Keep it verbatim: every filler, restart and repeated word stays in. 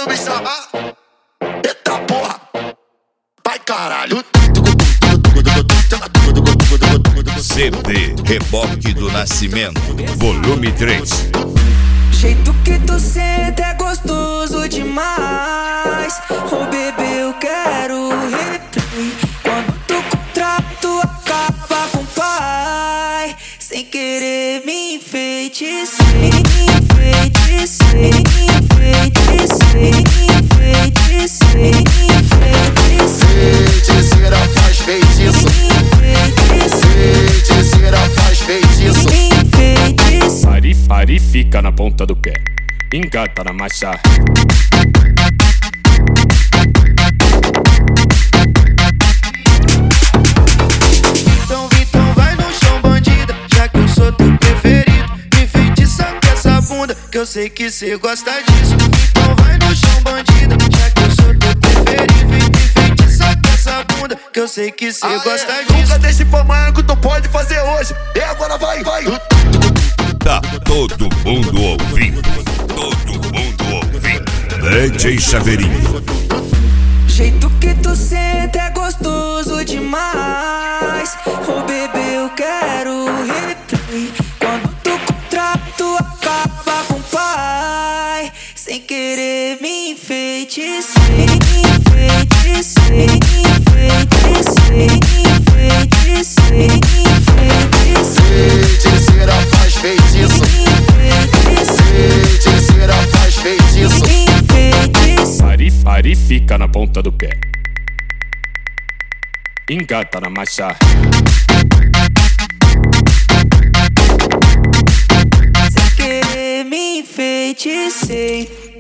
quando me chamar. Eita porra, vai caralho. C D Reboque do Nascimento, volume três. Jeito que tu senta é gostoso demais. Oh bebê, eu quero replay. Quando tu contrato acaba com o pai. Sem querer me enfeitecei, enfeitecei, enfeitecei, enfeitecei, enfeitecei. Feiticeira faz feitiço, feiticeira faz feitiço. Fari, fari, fica na ponta do pé, engata na marcha. Então, então vai no chão, bandida, já que eu sou teu preferido. Me enfeitiça com essa bunda, que eu sei que cê gosta disso. Então vai no chão, bandida, já que eu sou teu preferido. Me enfeitiça com essa bunda, que eu sei que cê ah, gosta é. disso. Nunca deixe pra amanhã que tu pode fazer hoje. E agora vai, vai. Tá todo mundo ouvindo, todo mundo ouvindo. D J Chaveirinho. Jeito que tu senta é gostoso demais. Oh bebê, eu quero replay. Quando tu contrato acaba com o pai. Sem querer me enfeitecei, enfeitecei, enfeitecei, enfeitecei, enfeitecei. Feiticeira faz feitiço, feiticeira faz feitiço. Fari, fari, fica na ponta do pé, engata na marcha. Sem querer me enfeitecei.